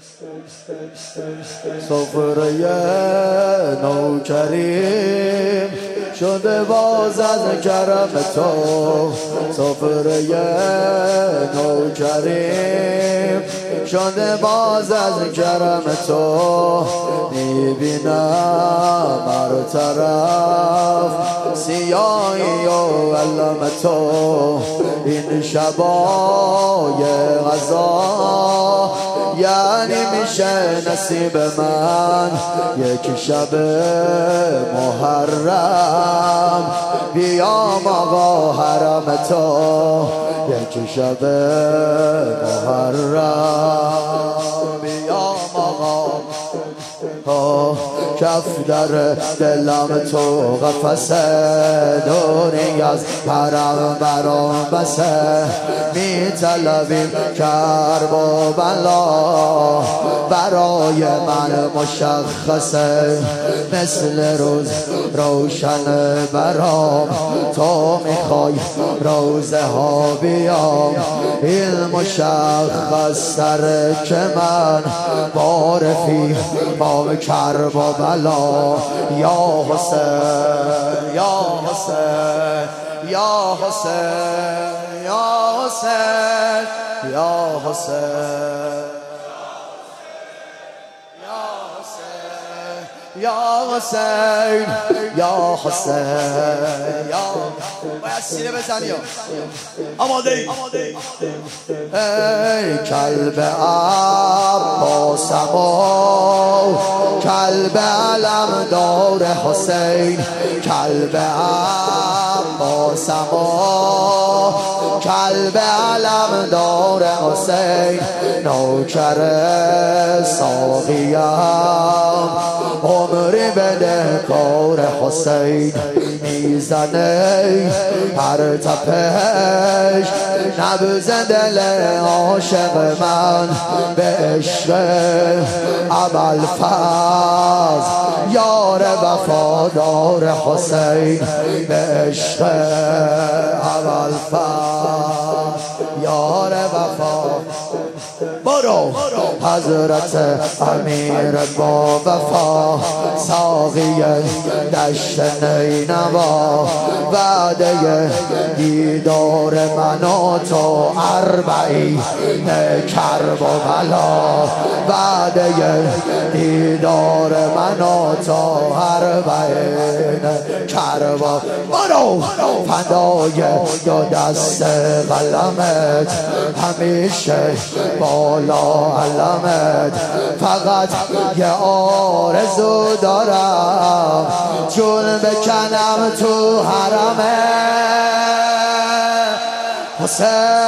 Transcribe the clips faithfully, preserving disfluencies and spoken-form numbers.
سفره نوکریم شده باز از کرم تو، سفره نوکریم شده باز از کرم تو. میبینم هر طرف سیاهی و علم تو، این شبای غذا یعنی میشه نصیب من. یک شب محرم بیام آقا حرم تو، یک شب محرم بیام آقا. کف در دلم تو قفسه، دوری از حرم برام بسه. می طلبیم کرب و بلا برای من مشخصه، مثل روز روشن برام تو میخوای روزه ها بیام. این مشخص سر که من بارفی با کرب و بلا. یا حسین یا حسین یا حسین یا حسین یا حسین یا حسین یا حسین یا باید سینه بزنی. آماده ای ای کلب عباسم و کلب علم دار حسین، کلب عباسم و کلب علم دار حسین. نوکر ساقیم عمری بده کار حسین، میزنه هر تپش نبض دل عاشق من. به عشق ابوالفضل یار وفادار حسین، به عشق ابوالفضل یار وفادار. برو حضرت امیر با وفا، ساقی دشت نینوا. وعده دیدار من و تو اربعین کرب و بلا، وعده دیدار من و تو اربعین کرب و برو فدای دو دست قلمت همیشه بالا علمت. فقط یه آرزو دارم جون بکنم تو حرمت حسین.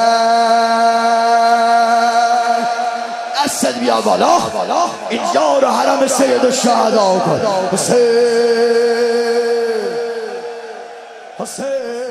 دستت بیا بالا اینجا رو حرم سید الشهدا کن. حسین حسین